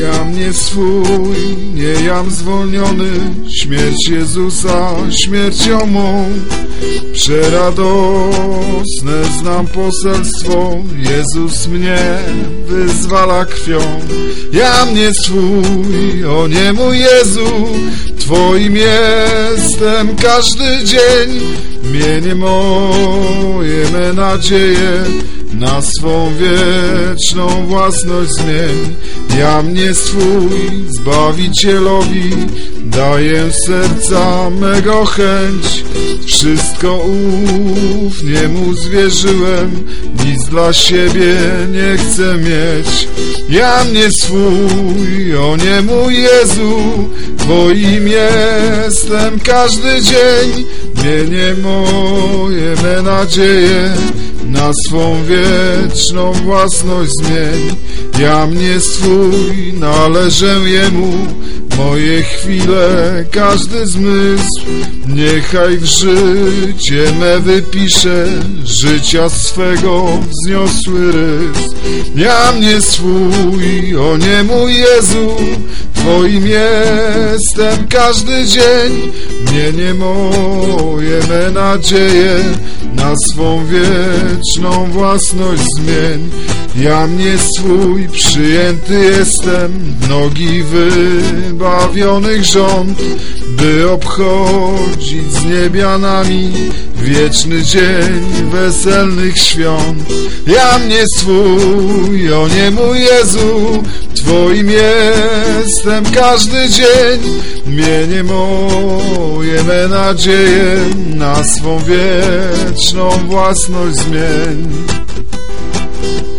Jam nie swój, nie jam zwolniony, śmierć Jezusa śmiercią mą. Przeradosne znam poselstwo, Jezus mnie wyzwala krwią. Jam nie swój, o nie mój Jezu, Twoim jestem każdy dzień. Mienie moje, me nadzieje, na swą wieczną własność zmień. Jam nie swój, Zbawicielowi daję serca mego chęć. Wszystko ufnie Mu zwierzyłem, nic dla siebie nie chcę mieć. Jam nie swój, o nie mój Jezu, Twoim jestem każdy dzień. Mienie moje, me nadzieje, na swą wieczną własność zmień. Jam nie swój, należę Jemu, moje chwile, każdy zmysł. Niechaj w życie me wypisze życia swego wzniosły rys. Jam nie swój, o nie mój Jezu, Twoim jestem każdy dzień. Mienie moje, me nadzieje, na swą wieczną własność zmień. Jam nie swój, przyjęty jestem w nogi wybawionych rząd, by obchodzić z niebianami wieczny dzień weselnych świąt. Jam nie swój, o nie mój Jezu, Twoim jestem każdy dzień. Mienie moje, me nadzieje, na swą wieczną własność zmień.